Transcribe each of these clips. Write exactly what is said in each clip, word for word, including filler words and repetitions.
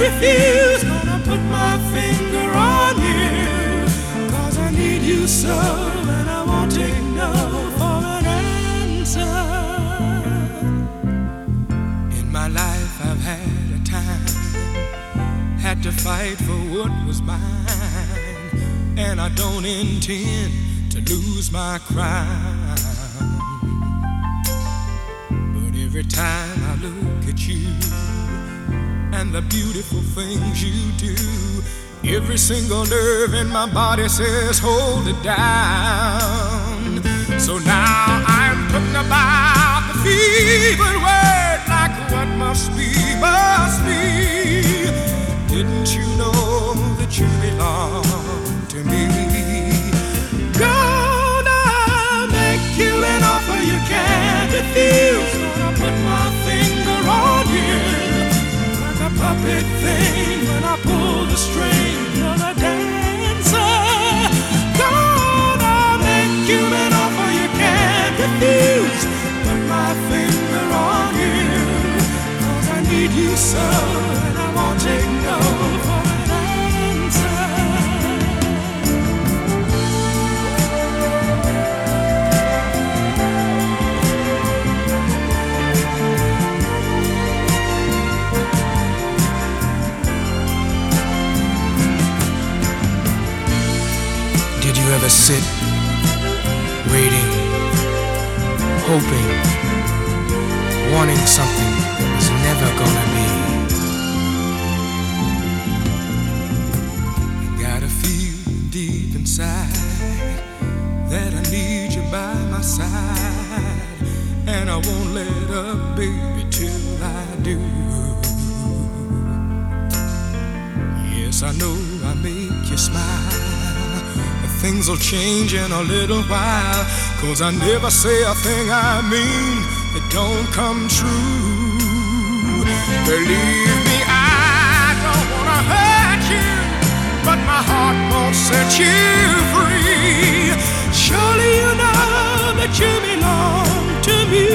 refuse. Gonna put my finger on you, 'cause I need you so, and I won't take no for an answer. In my life I've had a time, had to fight for what was mine, and I don't intend to lose my crown. But every time I look at you and the beautiful things you do, every single nerve in my body says hold it down. So now I'm putting about the fevered word, like what must be, must be. Didn't you know that you belong to me? Gonna make you an offer you can't refuse. Gonna put my finger on you, like a puppet thing when I pull the string. You're the dancer. Gonna make you an offer you can't refuse. Put my finger on you, 'cause I need you so, and I won't take no for an answer. Did you ever sit waiting, hoping, wanting something that was never gonna be? I gotta feel deep inside that I need you by my side, and I won't let up, baby, till I do. Yes, I know I make you smile. Things will change in a little while, 'cause I never say a thing I mean that don't come true. Believe me, I don't wanna hurt you, but my heart won't set you free. Surely you know that you belong to me.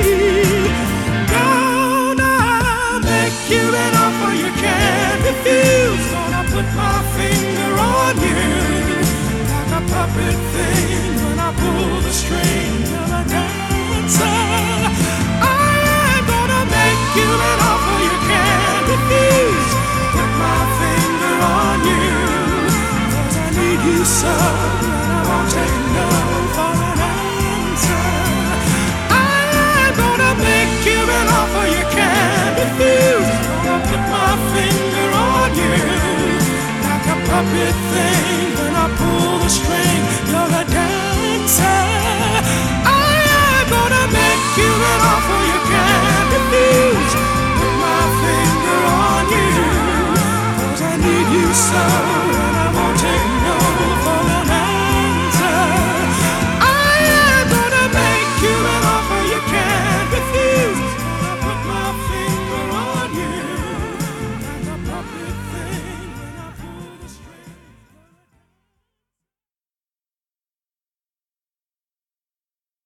Gonna make you an offer you can't refuse. Gonna put my finger on you, a puppet thing when I pull the string. You're a dancer. I'm gonna make you an offer you can't refuse. Put my finger on you, 'cause I need you so, and I won't take no for an answer. I'm gonna make you an offer you can't refuse. Gonna put my finger on you, like a puppet thing when I pull the string. You're a dancer. I'm gonna make you an offer you can't refuse. Put my finger on you, 'cause I need you so.